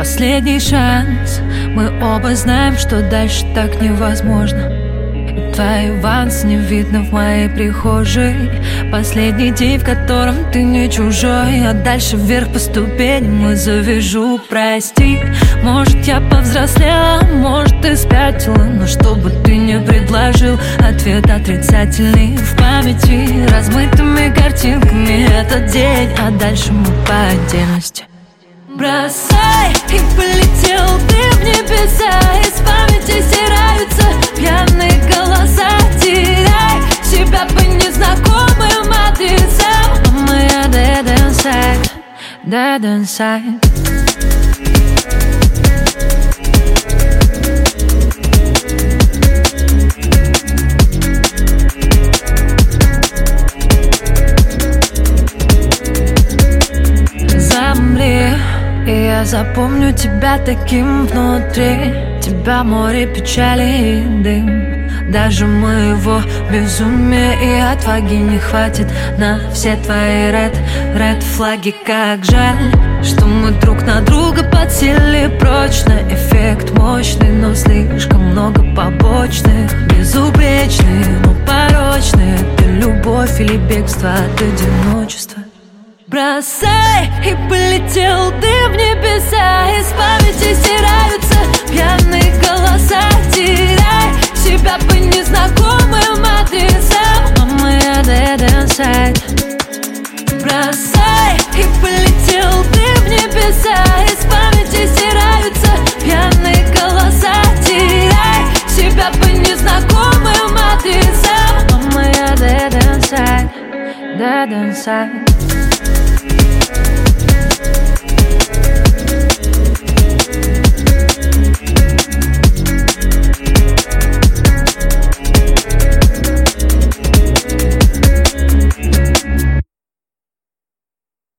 Последний шанс. Мы оба знаем, что дальше так невозможно. И твои вансы не видно в моей прихожей. Последний день, в котором ты не чужой. А дальше вверх по ступеням и завяжу. Прости, может я повзрослела, может ты спятила, но что бы ты ни предложил, ответ отрицательный. В памяти размытыми картинками этот день, а дальше мы по отдельности. Бросай, и полетел ты в небеса. Из памяти стираются пьяные голоса. Теряй себя по незнакомым адресам. А моя dead inside, dead inside. И я запомню тебя таким внутри. Тебя море печали и дым. Даже моего безумия и отваги не хватит на все твои ред флаги. Как жаль, что мы друг на друга подсели прочно. Эффект мощный, но слишком много побочных. Безупречные, но порочные. Ты любовь или бегство от одиночества. Бросай, и полетел ты в небеса. Из памяти стираются пьяные голоса. Теряй себя по незнакомым адресам. А моя dead inside. Бросай, и полетел ты в небеса. Из памяти стираются пьяные голоса. Теряй себя по незнакомым адресам. А моя dead inside, dead inside.